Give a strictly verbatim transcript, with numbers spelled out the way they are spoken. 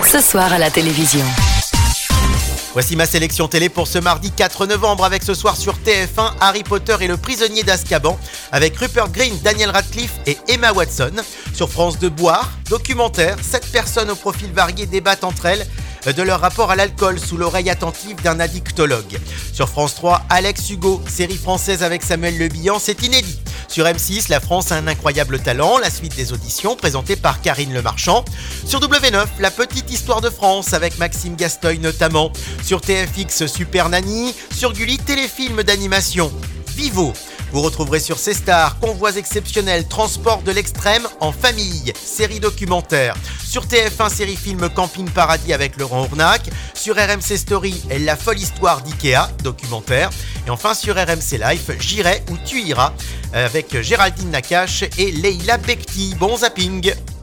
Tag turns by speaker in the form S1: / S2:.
S1: Ce soir à la télévision.
S2: Voici ma sélection télé pour ce mardi quatre novembre avec ce soir sur T F un Harry Potter et le prisonnier d'Azkaban avec Rupert Grint, Daniel Radcliffe et Emma Watson. Sur France deux, Boire, documentaire, sept personnes au profil varié débattent entre elles de leur rapport à l'alcool sous l'oreille attentive d'un addictologue. Sur France trois, Alex Hugo, série française avec Samuel Le Bihan, c'est inédit. Sur M six, La France a un incroyable talent, la suite des auditions présentée par Karine Le Marchand. Sur W neuf, La petite histoire de France avec Maxime Gasteuil notamment. Sur T F X, Super Nanny. Sur Gulli, téléfilm d'animation Vivo. Vous retrouverez sur C Stars, Convois exceptionnels, Transport de l'extrême en famille, série documentaire. Sur T F un, série-film Camping Paradis avec Laurent Ournac. Sur R M C Story, La folle histoire d'Ikea, documentaire. Et enfin sur R M C Life, J'irai où tu iras, avec Géraldine Nakache et Leila Bekti. Bon zapping!